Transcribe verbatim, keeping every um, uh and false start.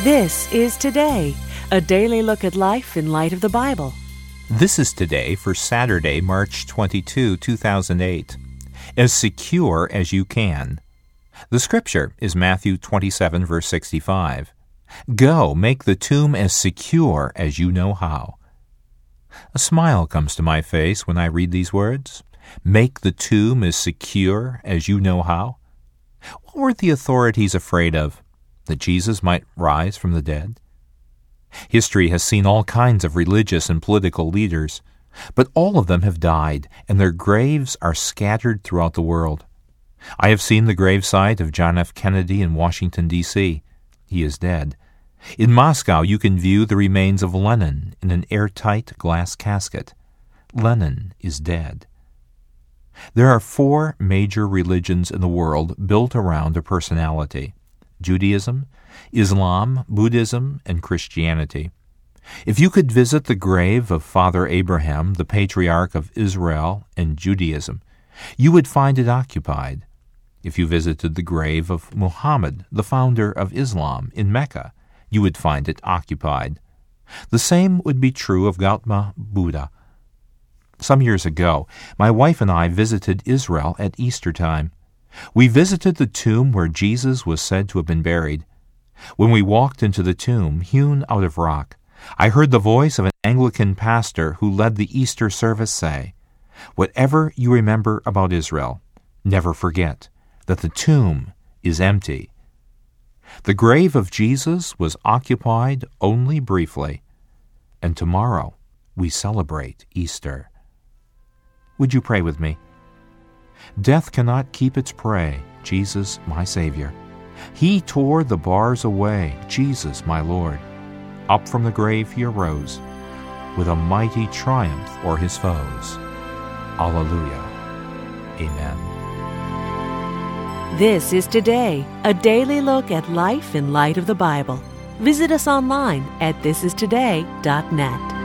This is Today, a daily look at life in light of the Bible. This is Today for Saturday, March twenty-second, two thousand eight. As secure as you can. The scripture is Matthew twenty-seven, verse sixty-five. Go, make the tomb as secure as you know how. A smile comes to my face when I read these words. Make the tomb as secure as you know how. What were the authorities afraid of? That Jesus might rise from the dead? History has seen all kinds of religious and political leaders, but all of them have died, and their graves are scattered throughout the world. I have seen the gravesite of John F. Kennedy in Washington, D C He is dead. In Moscow, you can view the remains of Lenin in an airtight glass casket. Lenin is dead. There are four major religions in the world built around a personality: Judaism, Islam, Buddhism, and Christianity. If you could visit the grave of Father Abraham, the patriarch of Israel and Judaism, you would find it occupied. If you visited the grave of Muhammad, the founder of Islam, in Mecca, you would find it occupied. The same would be true of Gautama Buddha. Some years ago, my wife and I visited Israel at Easter time. We visited the tomb where Jesus was said to have been buried. When we walked into the tomb, hewn out of rock, I heard the voice of an Anglican pastor who led the Easter service say, "Whatever you remember about Israel, never forget that the tomb is empty." The grave of Jesus was occupied only briefly, and tomorrow we celebrate Easter. Would you pray with me? Death cannot keep its prey, Jesus, my Savior. He tore the bars away, Jesus, my Lord. Up from the grave he arose, with a mighty triumph o'er his foes. Alleluia. Amen. This is Today, a daily look at life in light of the Bible. Visit us online at this is today dot net.